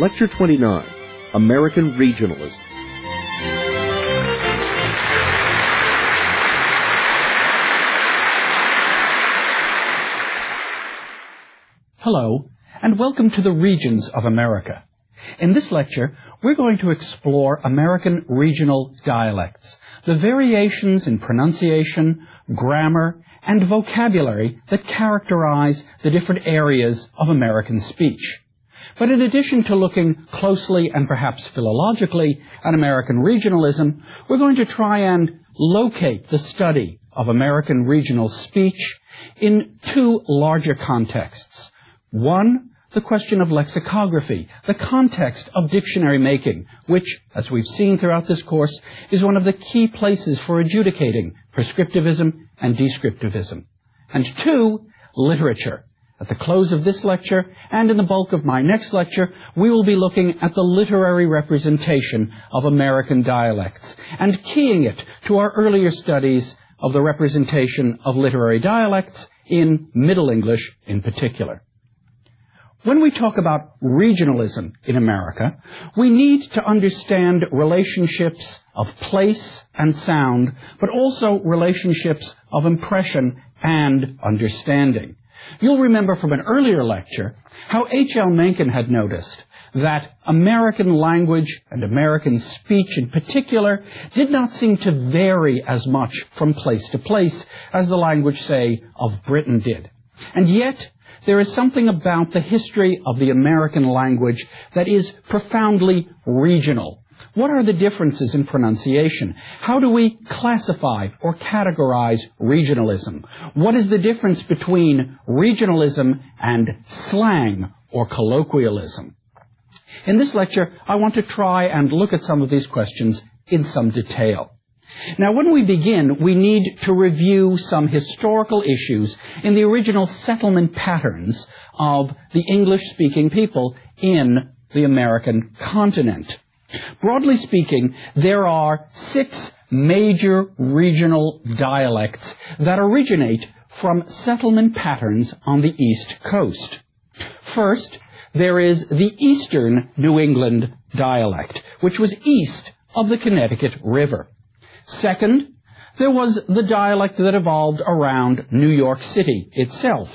Lecture 29, American Regionalism. Hello, and welcome to the Regions of America. In this lecture, we're going to explore American regional dialects, the variations in pronunciation, grammar, and vocabulary that characterize the different areas of American speech. But in addition to looking closely and perhaps philologically at American regionalism, we're going to try and locate the study of American regional speech in two larger contexts. One, the question of lexicography, the context of dictionary making, which, as we've seen throughout this course, is one of the key places for adjudicating prescriptivism and descriptivism. And two, literature. At the close of this lecture, and in the bulk of my next lecture, we will be looking at the literary representation of American dialects, and keying it to our earlier studies of the representation of literary dialects in Middle English in particular. When we talk about regionalism in America, we need to understand relationships of place and sound, but also relationships of impression and understanding. You'll remember from an earlier lecture how H.L. Mencken had noticed that American language and American speech in particular did not seem to vary as much from place to place as the language, say, of Britain did. And yet, there is something about the history of the American language that is profoundly regional. What are the differences in pronunciation? How do we classify or categorize regionalism? What is the difference between regionalism and slang or colloquialism? In this lecture, I want to try and look at some of these questions in some detail. Now, when we begin, we need to review some historical issues in the original settlement patterns of the English-speaking people in the American continent. Broadly speaking, there are 6 major regional dialects that originate from settlement patterns on the East Coast. First, there is the Eastern New England dialect, which was east of the Connecticut River. Second, there was the dialect that evolved around New York City itself.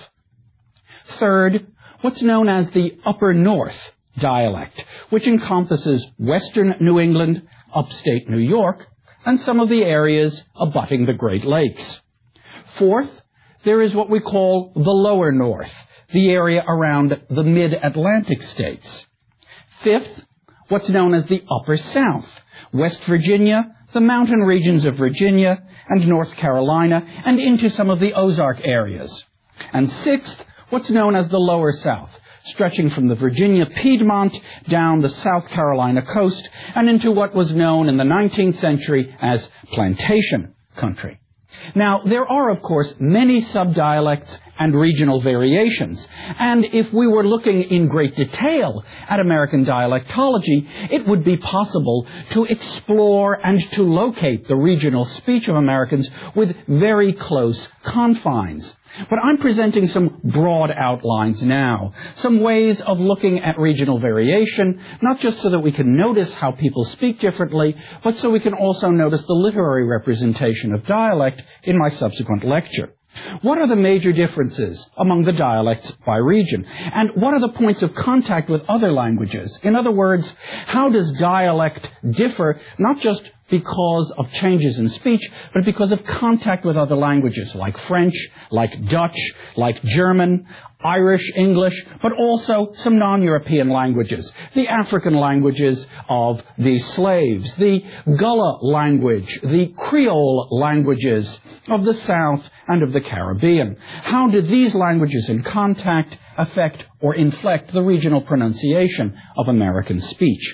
Third, what's known as the Upper North dialect, which encompasses western New England, upstate New York, and some of the areas abutting the Great Lakes. Fourth, there is what we call the Lower North, the area around the mid-Atlantic states. Fifth, what's known as the Upper South, West Virginia, the mountain regions of Virginia and North Carolina, and into some of the Ozark areas. And sixth, what's known as the Lower South, stretching from the Virginia Piedmont down the South Carolina coast and into what was known in the 19th century as plantation country. Now, there are, of course, many subdialects and regional variations, and if we were looking in great detail at American dialectology, it would be possible to explore and to locate the regional speech of Americans with very close confines. But I'm presenting some broad outlines now, some ways of looking at regional variation, not just so that we can notice how people speak differently, but so we can also notice the literary representation of dialect in my subsequent lecture. What are the major differences among the dialects by region? And what are the points of contact with other languages? In other words, how does dialect differ not just because of changes in speech, but because of contact with other languages like French, like Dutch, like German, Irish, English, but also some non-European languages, the African languages of the slaves, the Gullah language, the Creole languages of the South and of the Caribbean. How do these languages in contact affect or inflect the regional pronunciation of American speech?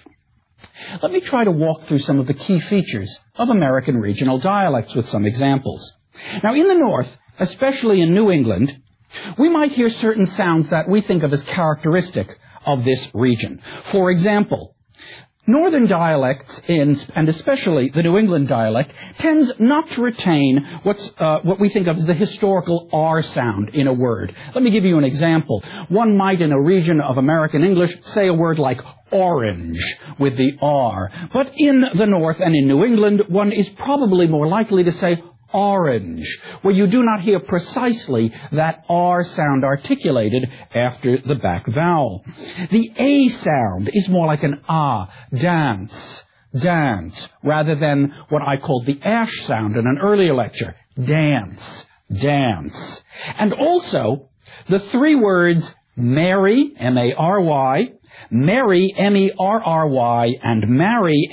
Let me try to walk through some of the key features of American regional dialects with some examples. Now, in the North, especially in New England, we might hear certain sounds that we think of as characteristic of this region. For example, Northern dialects, and especially the New England dialect, tends not to retain what we think of as the historical R sound in a word. Let me give you an example. One might, in a region of American English, say a word like orange with the R. But in the North and in New England, one is probably more likely to say orange, where you do not hear precisely that R sound articulated after the back vowel. The A sound is more like an ah, dance, dance, rather than what I called the ash sound in an earlier lecture, dance, dance. And also, the three words Mary, M-A-R-Y, Merry, M-E-R-R-Y, and marry,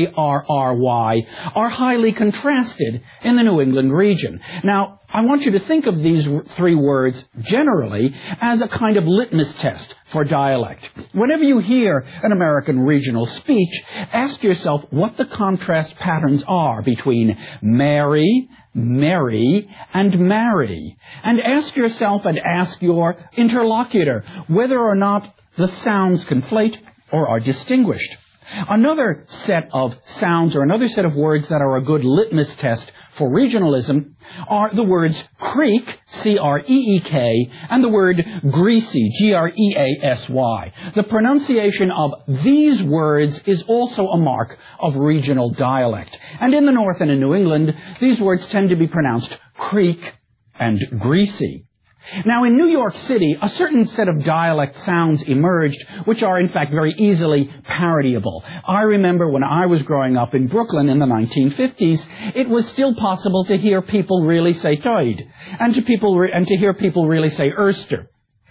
M-A-R-R-Y, are highly contrasted in the New England region. Now, I want you to think of these three words generally as a kind of litmus test for dialect. Whenever you hear an American regional speech, ask yourself what the contrast patterns are between marry, merry, and marry. And ask yourself and ask your interlocutor whether or not the sounds conflate or are distinguished. Another set of sounds or another set of words that are a good litmus test for regionalism are the words creek, C-R-E-E-K, and the word greasy, G-R-E-A-S-Y. The pronunciation of these words is also a mark of regional dialect. And in the North and in New England, these words tend to be pronounced creek and greasy. Now, in New York City, a certain set of dialect sounds emerged, which are, in fact, very easily parodyable. I remember when I was growing up in Brooklyn in the 1950s, it was still possible to hear people really say toid, and to hear people really say erster.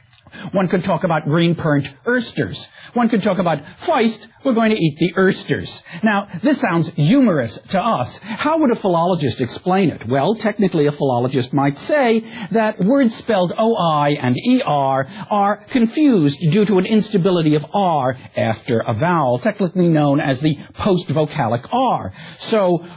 One could talk about green-pernt oysters. One could talk about, feist, we're going to eat the oysters. Now, this sounds humorous to us. How would a philologist explain it? Well, technically a philologist might say that words spelled O-I and E-R are confused due to an instability of R after a vowel, technically known as the post-vocalic R. So,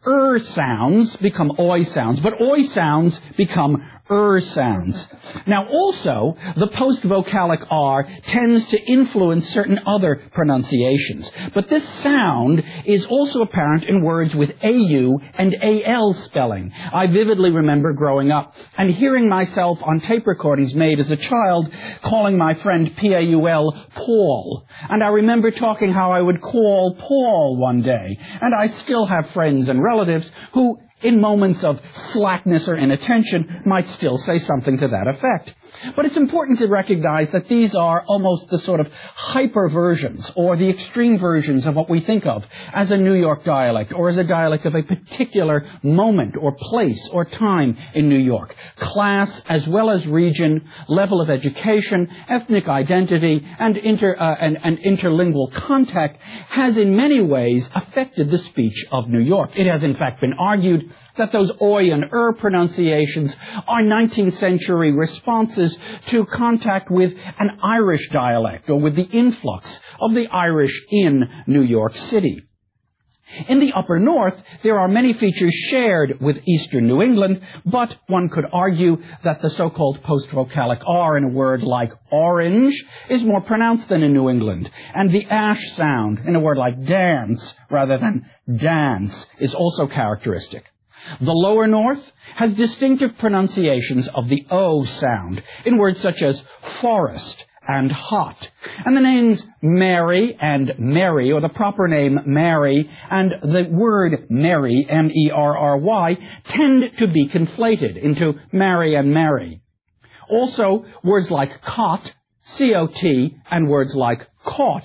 sounds become oi sounds, but oi sounds become sounds. Now also, the post-vocalic R tends to influence certain other pronunciations. But this sound is also apparent in words with AU and AL spelling. I vividly remember growing up and hearing myself on tape recordings made as a child calling my friend P-A-U-L Paul. And I remember talking how I would call Paul one day. And I still have friends and relatives who, in moments of slackness or inattention, might still say something to that effect. But it's important to recognize that these are almost the sort of hyper versions or the extreme versions of what we think of as a New York dialect or as a dialect of a particular moment or place or time in New York. Class as well as region, level of education, ethnic identity, and interlingual contact has in many ways affected the speech of New York. It has in fact been argued that those oi and pronunciations are 19th century responses to contact with an Irish dialect or with the influx of the Irish in New York City. In the upper north, there are many features shared with eastern New England, but one could argue that the so-called post-vocalic R in a word like orange is more pronounced than in New England, and the ash sound in a word like dance rather than dance is also characteristic. The lower north has distinctive pronunciations of the O sound in words such as forest and hot. And the names Mary and Merry, or the proper name Mary, and the word Merry, M-E-R-R-Y, tend to be conflated into Mary and Mary. Also, words like cot, C-O-T, and words like caught,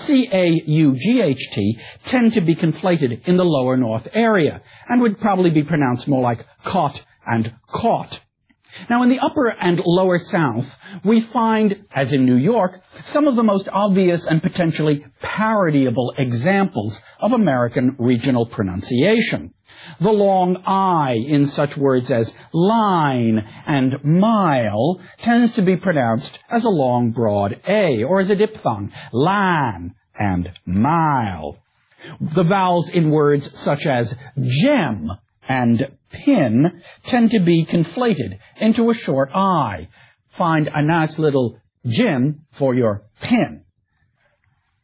C-A-U-G-H-T, tend to be conflated in the lower north area, and would probably be pronounced more like caught and caught. Now, in the upper and lower south, we find, as in New York, some of the most obvious and potentially parodyable examples of American regional pronunciation. The long I in such words as line and mile tends to be pronounced as a long, broad A, or as a diphthong, lan and mile. The vowels in words such as gem and pin tend to be conflated into a short I. Find a nice little gem for your pin.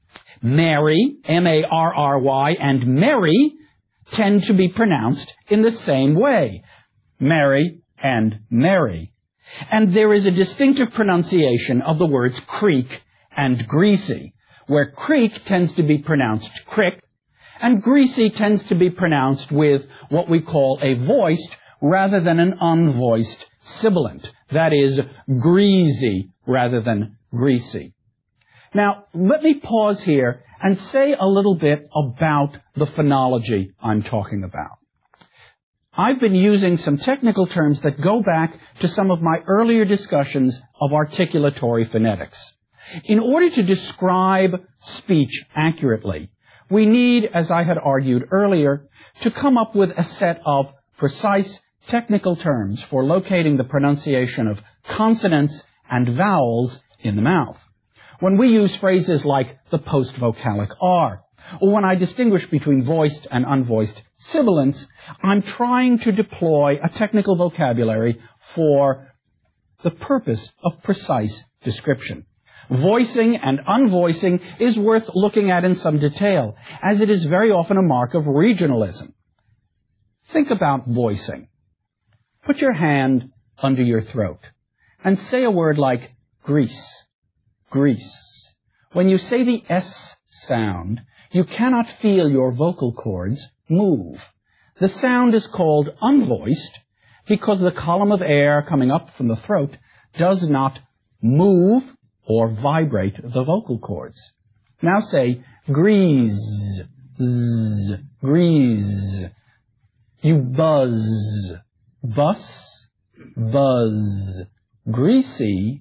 Mary, M-A-R-R-Y, and Mary tend to be pronounced in the same way. Mary and Mary. And there is a distinctive pronunciation of the words creek and greasy, where creek tends to be pronounced crick, and greasy tends to be pronounced with what we call a voiced rather than an unvoiced sibilant. That is, greasy rather than greasy. Now, let me pause here and say a little bit about the phonology I'm talking about. I've been using some technical terms that go back to some of my earlier discussions of articulatory phonetics. In order to describe speech accurately, we need, as I had argued earlier, to come up with a set of precise technical terms for locating the pronunciation of consonants and vowels in the mouth. When we use phrases like the post-vocalic R, or when I distinguish between voiced and unvoiced sibilants, I'm trying to deploy a technical vocabulary for the purpose of precise description. Voicing and unvoicing is worth looking at in some detail, as it is very often a mark of regionalism. Think about voicing. Put your hand under your throat and say a word like grease, grease. When you say the S sound, you cannot feel your vocal cords move. The sound is called unvoiced because the column of air coming up from the throat does not move or vibrate the vocal cords. Now say grease, zzz, grease. You buzz, bus, buzz, greasy,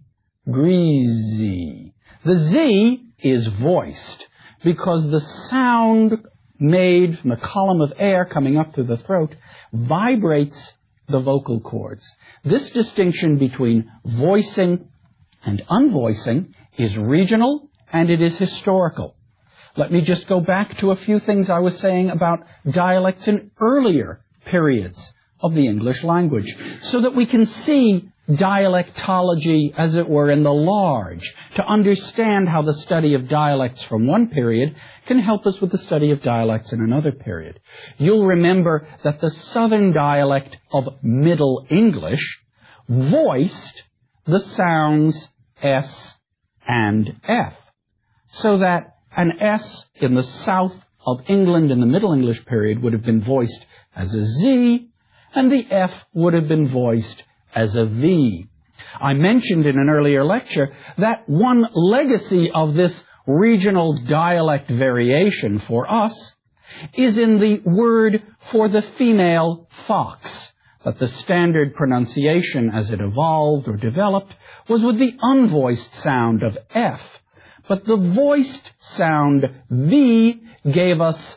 greasy. The Z is voiced because the sound made from the column of air coming up through the throat vibrates the vocal cords. This distinction between voicing and unvoicing is regional and it is historical. Let me just go back to a few things I was saying about dialects in earlier periods of the English language, so that we can see dialectology, as it were, in the large, to understand how the study of dialects from one period can help us with the study of dialects in another period. You'll remember that the Southern dialect of Middle English voiced the sounds S and F, so that an S in the south of England in the Middle English period would have been voiced as a Z, and the F would have been voiced as a V. I mentioned in an earlier lecture that one legacy of this regional dialect variation for us is in the word for the female fox, that the standard pronunciation as it evolved or developed was with the unvoiced sound of F, but the voiced sound V gave us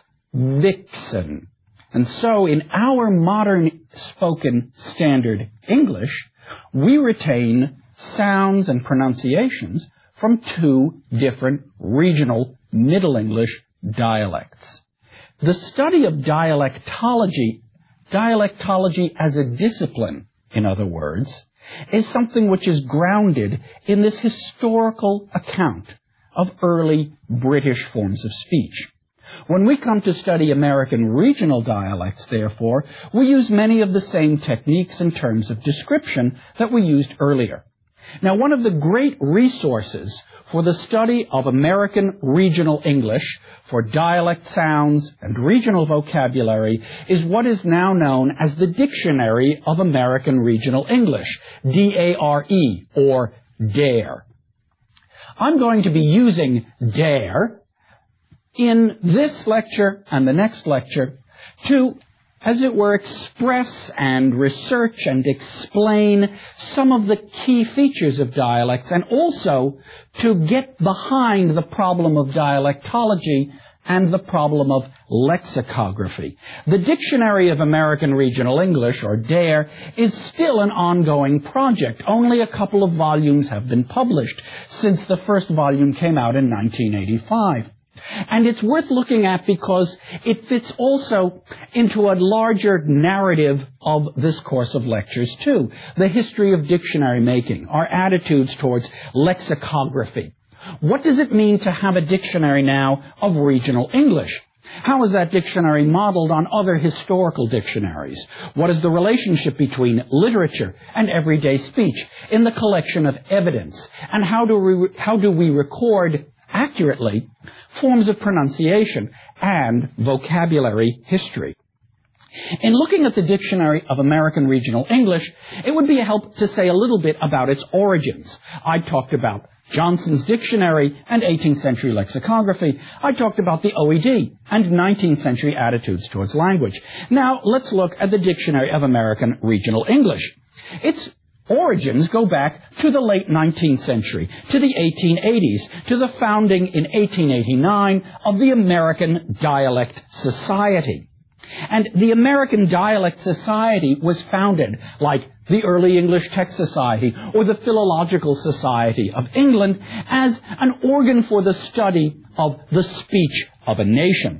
vixen. And so in our modern spoken standard English, we retain sounds and pronunciations from two different regional Middle English dialects. The study of dialectology as a discipline, in other words, is something which is grounded in this historical account of early British forms of speech. When we come to study American regional dialects, therefore, we use many of the same techniques and terms of description that we used earlier. Now, one of the great resources for the study of American regional English, for dialect sounds and regional vocabulary, is what is now known as the Dictionary of American Regional English, D-A-R-E, or DARE. I'm going to be using DARE in this lecture and the next lecture to, as it were, express and research and explain some of the key features of dialects, and also to get behind the problem of dialectology and the problem of lexicography. The Dictionary of American Regional English, or DARE, is still an ongoing project. Only a couple of volumes have been published since the first volume came out in 1985. And it's worth looking at because it fits also into a larger narrative of this course of lectures too. The history of dictionary making, our attitudes towards lexicography, What does it mean to have a dictionary now of regional English? How is that dictionary modeled on other historical dictionaries? What is the relationship between literature and everyday speech in the collection of evidence? And how do we record accurately forms of pronunciation and vocabulary history? In looking at the Dictionary of American Regional English, it would be a help to say a little bit about its origins. I talked about Johnson's Dictionary and 18th century lexicography. I talked about the OED and 19th century attitudes towards language. Now, let's look at the Dictionary of American Regional English. Its origins go back to the late 19th century, to the 1880s, to the founding in 1889 of the American Dialect Society. And the American Dialect Society was founded, like the Early English Text Society or the Philological Society of England, as an organ for the study of the speech of a nation.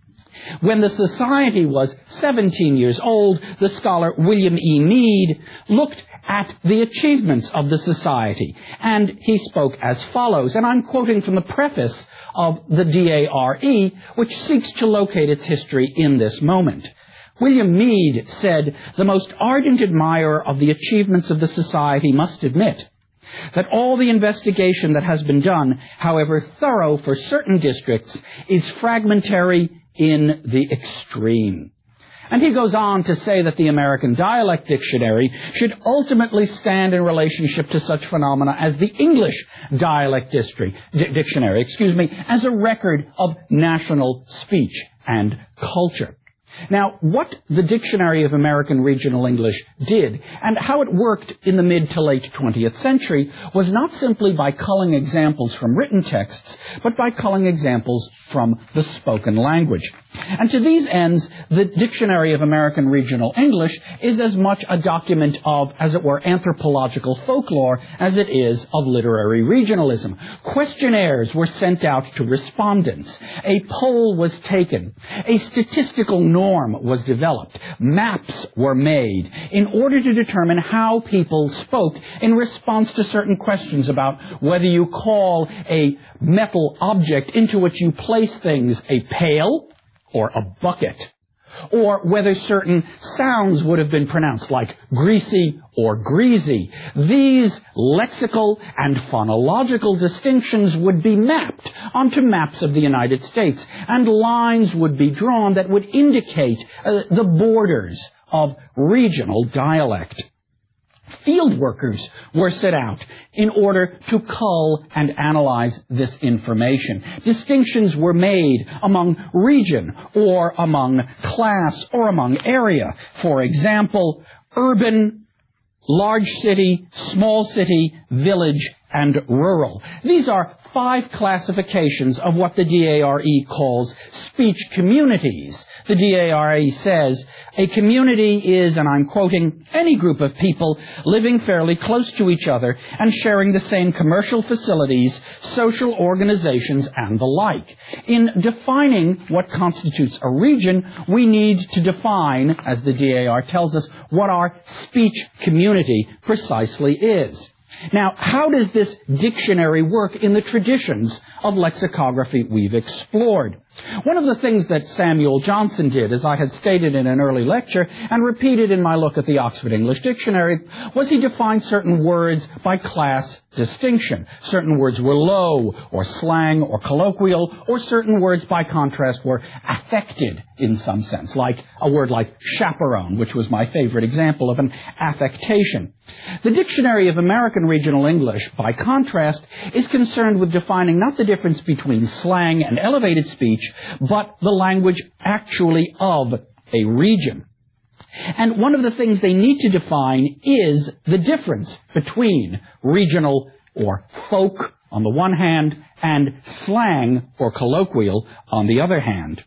When the society was 17 years old, the scholar William E. Mead looked at the achievements of the society, and he spoke as follows, and I'm quoting from the preface of the DARE, which seeks to locate its history in this moment. William Mead said, "The most ardent admirer of the achievements of the society must admit that all the investigation that has been done, however thorough for certain districts, is fragmentary in the extreme." And he goes on to say that the American Dialect Dictionary should ultimately stand in relationship to such phenomena as the English Dialect Dictionary, as a record of national speech and culture. Now, what the Dictionary of American Regional English did, and how it worked in the mid to late 20th century, was not simply by culling examples from written texts, but by culling examples from the spoken language. And to these ends, the Dictionary of American Regional English is as much a document of, as it were, anthropological folklore as it is of literary regionalism. Questionnaires were sent out to respondents. A poll was taken. A statistical norm was developed. Maps were made in order to determine how people spoke in response to certain questions about whether you call a metal object into which you place things a pail or a bucket, or whether certain sounds would have been pronounced like greasy or greasy. These lexical and phonological distinctions would be mapped onto maps of the United States, and lines would be drawn that would indicate the borders of regional dialect. Field workers were sent out in order to cull and analyze this information. Distinctions were made among region or among class or among area. For example, urban, large city, small city, village, and rural. These are 5 classifications of what the DARE calls speech communities. The DARE says, a community is, and I'm quoting, any group of people living fairly close to each other and sharing the same commercial facilities, social organizations, and the like. In defining what constitutes a region, we need to define, as the DARE tells us, what our speech community precisely is. Now, how does this dictionary work in the traditions of lexicography we've explored? One of the things that Samuel Johnson did, as I had stated in an early lecture and repeated in my look at the Oxford English Dictionary, was he defined certain words by class distinction. Certain words were low, or slang, or colloquial, or certain words, by contrast, were affected in some sense, like a word like chaperone, which was my favorite example of an affectation. The Dictionary of American Regional English, by contrast, is concerned with defining not the difference between slang and elevated speech, but the language actually of a region. And one of the things they need to define is the difference between regional or folk on the one hand and slang or colloquial on the other hand.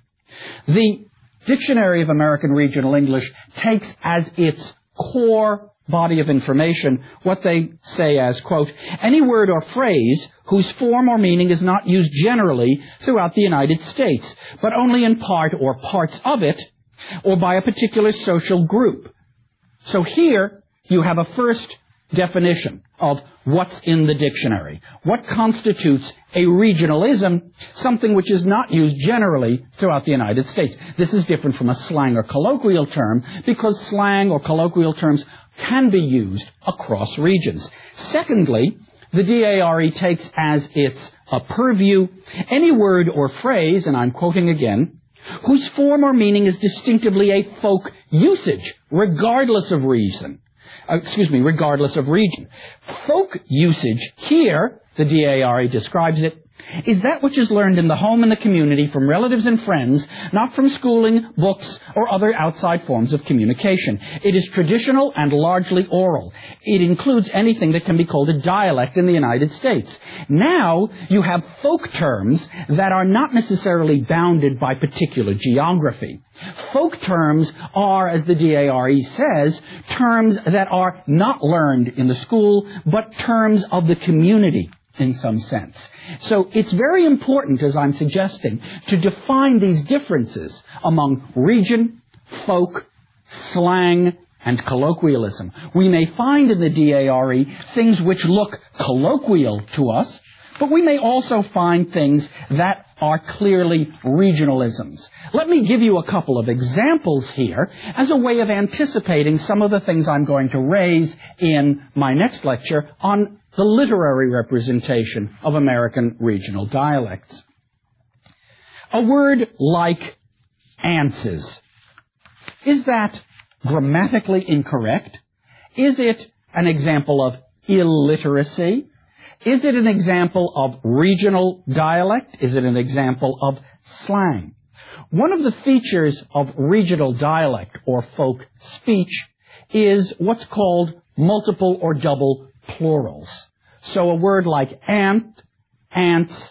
The Dictionary of American Regional English takes as its core body of information what they say as, quote, any word or phrase whose form or meaning is not used generally throughout the United States, but only in part or parts of it, or by a particular social group. So here you have a first definition of what's in the dictionary. What constitutes a regionalism, something which is not used generally throughout the United States. This is different from a slang or colloquial term because slang or colloquial terms can be used across regions. Secondly, the DARE takes as its purview any word or phrase, and I'm quoting again, whose form or meaning is distinctively a folk usage, regardless of region. Folk usage here, the DARE describes it, is that which is learned in the home and the community from relatives and friends, not from schooling, books, or other outside forms of communication. It is traditional and largely oral. It includes anything that can be called a dialect in the United States. Now, you have folk terms that are not necessarily bounded by particular geography. Folk terms are, as the DARE says, terms that are not learned in the school, but terms of the community in some sense. So it's very important, as I'm suggesting, to define these differences among region, folk, slang, and colloquialism. We may find in the DARE things which look colloquial to us, but we may also find things that are clearly regionalisms. Let me give you a couple of examples here as a way of anticipating some of the things I'm going to raise in my next lecture on the literary representation of American regional dialects. A word like "anses." Is that grammatically incorrect? Is it an example of illiteracy? Is it an example of regional dialect? Is it an example of slang? One of the features of regional dialect or folk speech is what's called multiple or double plurals. So a word like aunt, aunts,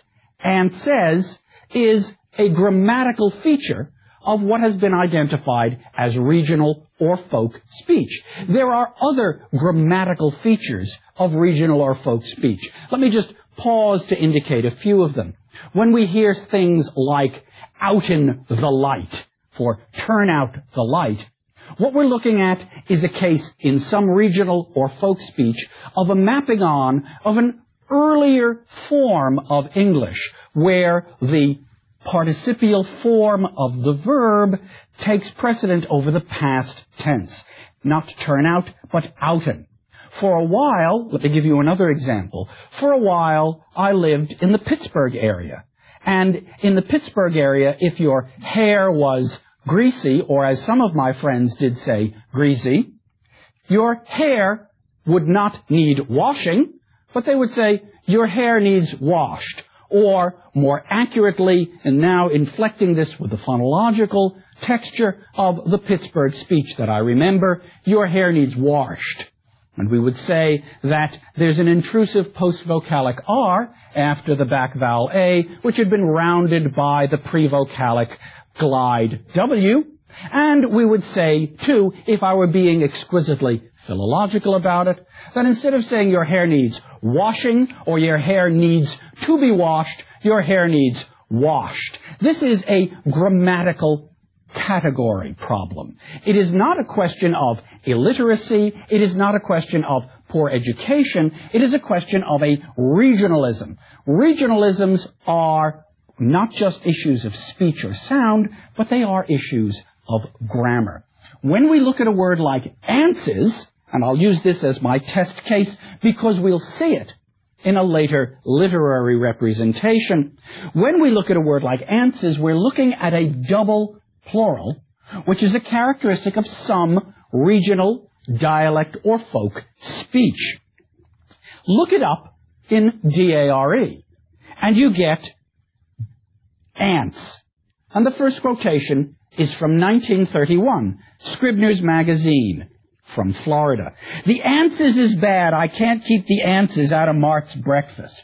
aunces is a grammatical feature of what has been identified as regional or folk speech. There are other grammatical features of regional or folk speech. Let me just pause to indicate a few of them. When we hear things like "out in the light," for "turn out the light," what we're looking at is a case in some regional or folk speech of a mapping on of an earlier form of English where the participial form of the verb takes precedent over the past tense. Not turn out, but outen. For a while, let me give you another example. For a while, I lived in the Pittsburgh area. And in the Pittsburgh area, if your hair was greasy, or as some of my friends did say, greasy, your hair would not need washing, but they would say, your hair needs washed. Or, more accurately, and now inflecting this with the phonological texture of the Pittsburgh speech that I remember, your hair needs washed. And we would say that there's an intrusive post-vocalic R after the back vowel A, which had been rounded by the pre-vocalic glide W. And we would say, too, if I were being exquisitely philological about it, that instead of saying your hair needs washing or your hair needs to be washed, your hair needs washed. This is a grammatical category problem. It is not a question of illiteracy. It is not a question of poor education. It is a question of a regionalism. Regionalisms are not just issues of speech or sound, but they are issues of grammar. When we look at a word like "anses," and I'll use this as my test case because we'll see it in a later literary representation. When we look at a word like "anses," we're looking at a double plural, which is a characteristic of some regional dialect or folk speech. Look it up in DARE, and you get ants. And the first quotation is from 1931, Scribner's Magazine from Florida. "The anses is bad. I can't keep the anses out of Mark's breakfast."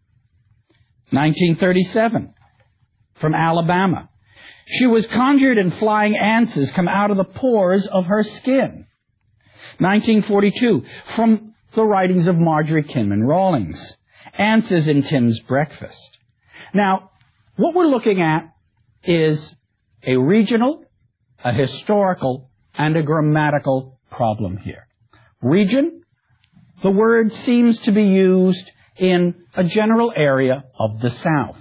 1937, from Alabama. "She was conjured and flying anses come out of the pores of her skin." 1942, from the writings of Marjorie Kinman Rawlings, "Anses in Tim's breakfast." Now, what we're looking at is a regional, a historical, and a grammatical problem here. Region, The word seems to be used in a general area of the South.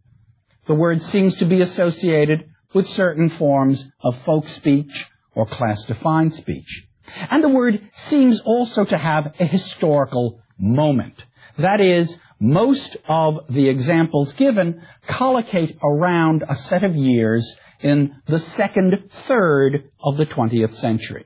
The word seems to be associated with certain forms of folk speech or class-defined speech. And the word seems also to have a historical moment. That is, most of the examples given collocate around a set of years in the second third of the 20th century.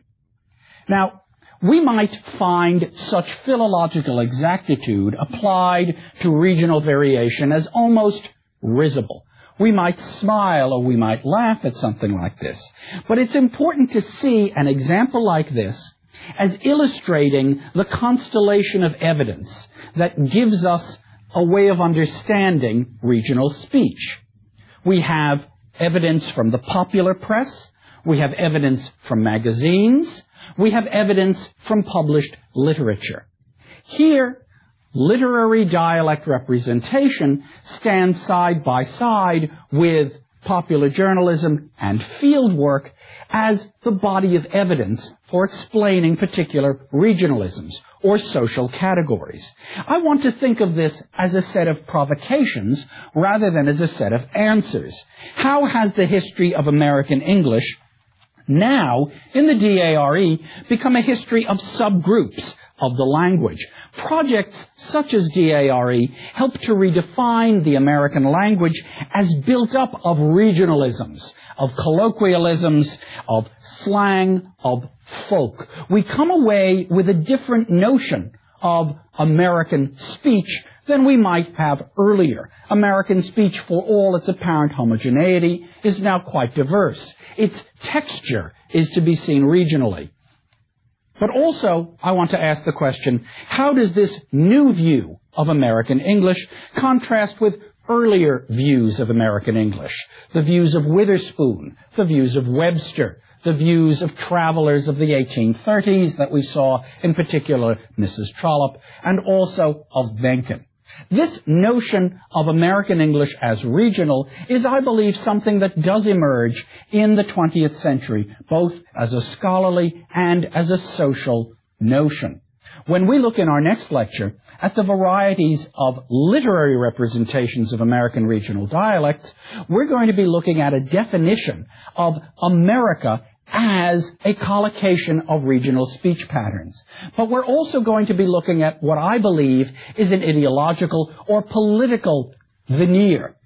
Now, we might find such philological exactitude applied to regional variation as almost risible. We might smile or we might laugh at something like this. But it's important to see an example like this as illustrating the constellation of evidence that gives us a way of understanding regional speech. We have evidence from the popular press. We have evidence from magazines. We have evidence from published literature. Here, literary dialect representation stands side by side with popular journalism and field work as the body of evidence for explaining particular regionalisms or social categories. I want to think of this as a set of provocations rather than as a set of answers. How has the history of American English now, in the DARE, become a history of subgroups of the language? Projects such as DARE help to redefine the American language as built up of regionalisms, of colloquialisms, of slang, of folk. We come away with a different notion of American speech than we might have earlier. American speech, for all its apparent homogeneity, is now quite diverse. Its texture is to be seen regionally. But also, I want to ask the question, how does this new view of American English contrast with earlier views of American English? The views of Witherspoon, the views of Webster, the views of travelers of the 1830s that we saw, in particular Mrs. Trollope, and also of Mencken. This notion of American English as regional is, I believe, something that does emerge in the 20th century, both as a scholarly and as a social notion. When we look in our next lecture at the varieties of literary representations of American regional dialects, we're going to be looking at a definition of America as a collocation of regional speech patterns. But we're also going to be looking at what I believe is an ideological or political veneer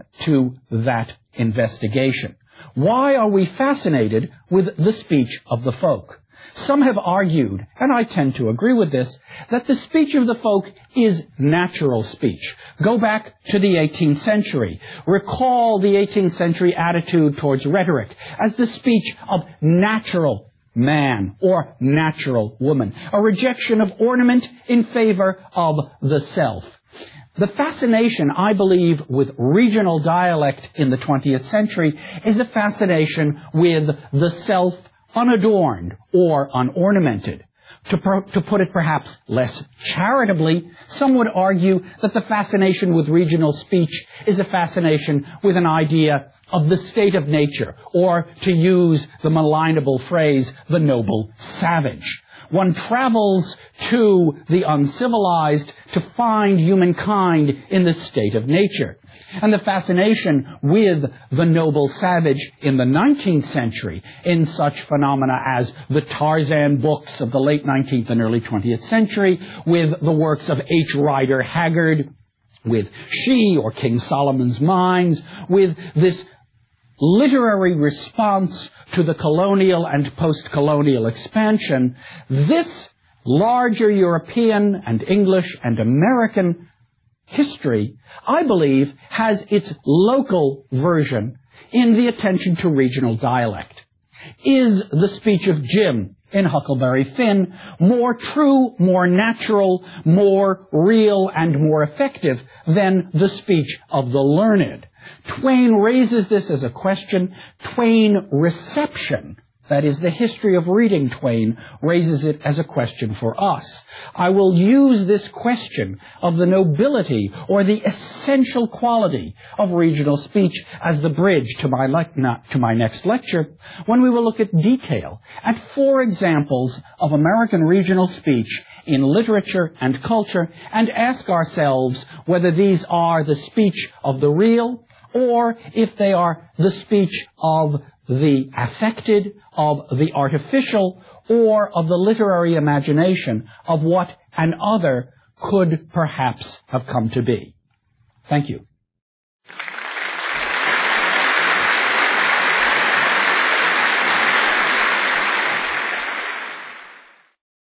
to that investigation. Why are we fascinated with the speech of the folk? Some have argued, and I tend to agree with this, that the speech of the folk is natural speech. Go back to the 18th century. Recall the 18th century attitude towards rhetoric as the speech of natural man or natural woman, a rejection of ornament in favor of the self. The fascination, I believe, with regional dialect in the 20th century is a fascination with the self unadorned or unornamented. To put it perhaps less charitably, some would argue that the fascination with regional speech is a fascination with an idea of the state of nature, or, to use the malignable phrase, the noble savage. One travels to the uncivilized to find humankind in the state of nature. And the fascination with the noble savage in the 19th century, in such phenomena as the Tarzan books of the late 19th and early 20th century, with the works of H. Rider Haggard, with She or King Solomon's Mines, with this literary response to the colonial and post-colonial expansion, this larger European and English and American history, I believe, has its local version in the attention to regional dialect. Is the speech of Jim in Huckleberry Finn more true, more natural, more real, and more effective than the speech of the learned? Twain raises this as a question. Twain reception that is, the history of reading Twain, raises it as a question for us. I will use this question of the nobility or the essential quality of regional speech as the bridge to my next lecture, when we will look at detail at 4 examples of American regional speech in literature and culture and ask ourselves whether these are the speech of the real or if they are the speech of the affected, of the artificial, or of the literary imagination of what an other could perhaps have come to be. Thank you.